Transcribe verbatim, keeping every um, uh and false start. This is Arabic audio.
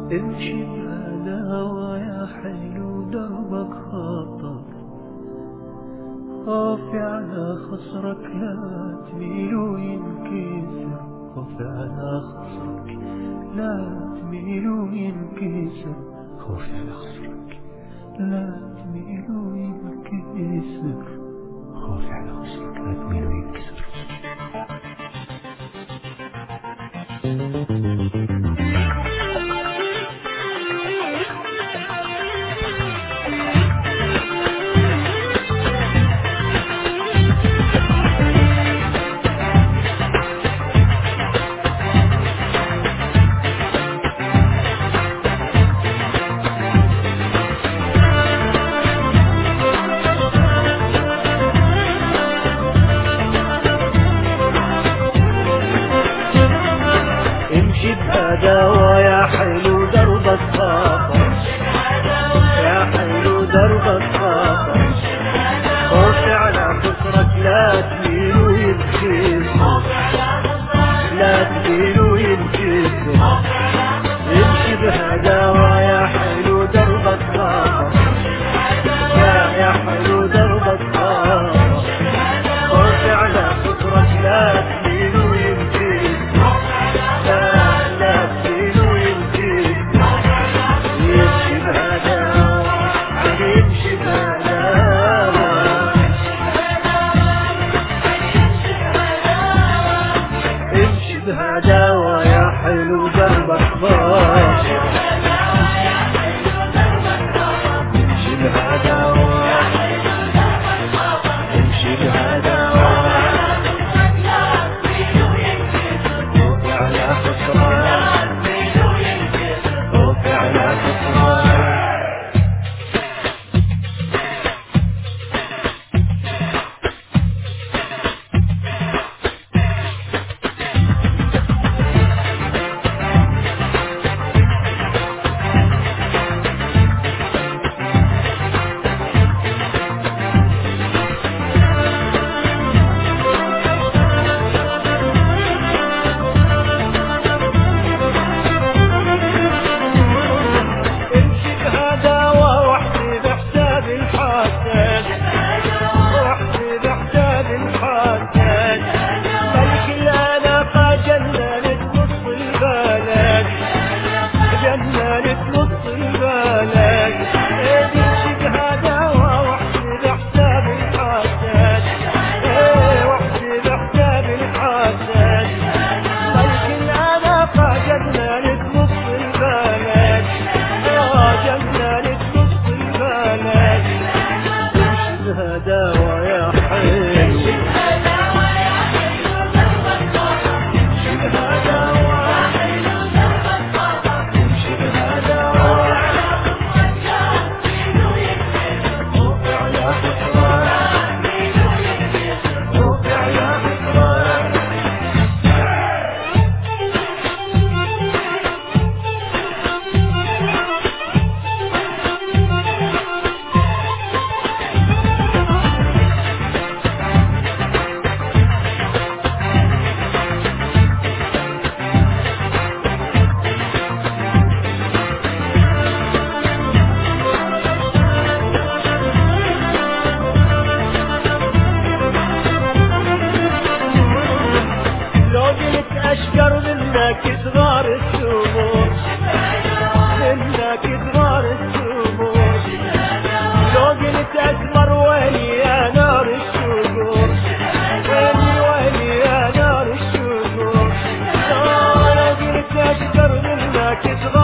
امشي بهداوة يا حلو دربك خطر، خافي على خصرك لا تميل وينكسر، خوفي على خصرك لا تميل وينكسر، خوفي على خصرك لا تميل وينكسر، خوفي على خصرك لا تميل وينكسر. امشي بهداوة يا حلو دربك خطر، يا حلو دربك خطر، خوفي على خصرك لا تميل وينكسر، لا تميل وينكسر. امشي بهداوة يا حلو دربك خطر، يا يا حلو دربك خطر، خوفي على خصرك لا تميل وينكسر، بهداوة يا حلو دربك خطر، امشي بهداوة، امشي بهداوة، خوفي على خصرك، خوفي على خصرك. بهداوة يا حلو، امشي بهداوة، امشي بهداوة، خوفي على خصرك، خوفي على خصرك. أشقر منك صغار السمور، منك صغار السمور، لو قلت أكبر ويلي يا نار الشجور، ويلي ويلي يا نار الشجور، لو قلت أشقر منك صغار